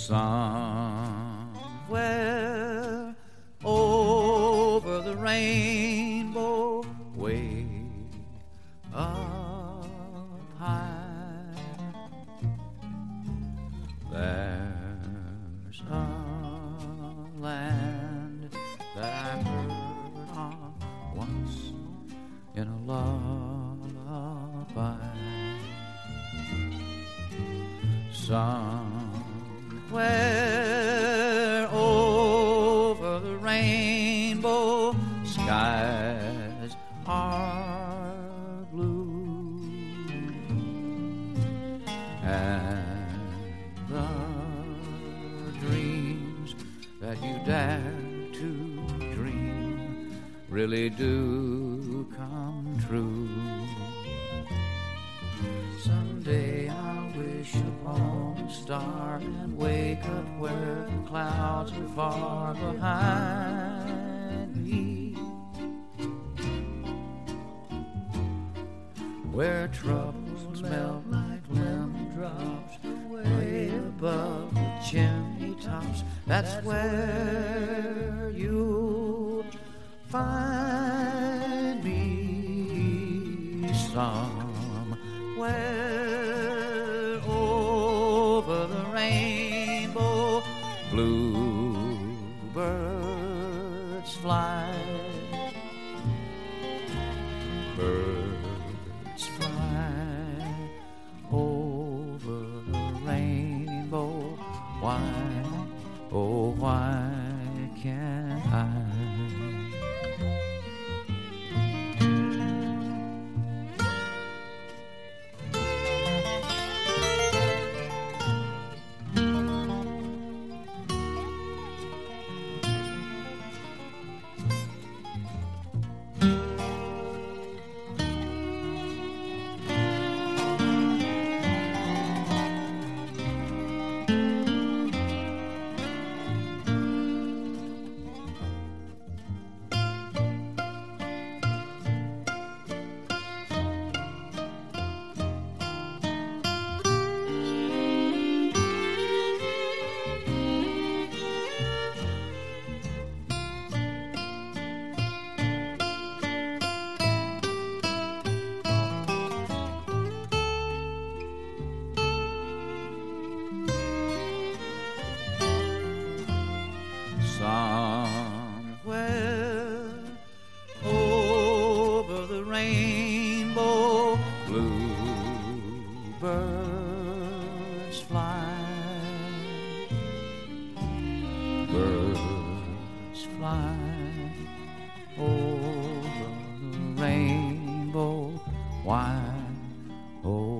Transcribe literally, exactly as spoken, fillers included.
Somewhere over the rainbow, way up high, there's a land that I heard of once in a lullaby. Somewhere over the rainbow, skies are blue, and the dreams that you dare to dream really do come true. Someday I'll wish upon a star and wake up where the clouds are far behind me, where troubles melt like lemon drops way above the chimney tops. That's where you'll find me. Somewhere over the rainbow, bluebirds fly, birds fly over the rainbow. Why, oh why can't I? Somewhere over the rainbow, bluebirds fly, birds fly over the rainbow. Why, oh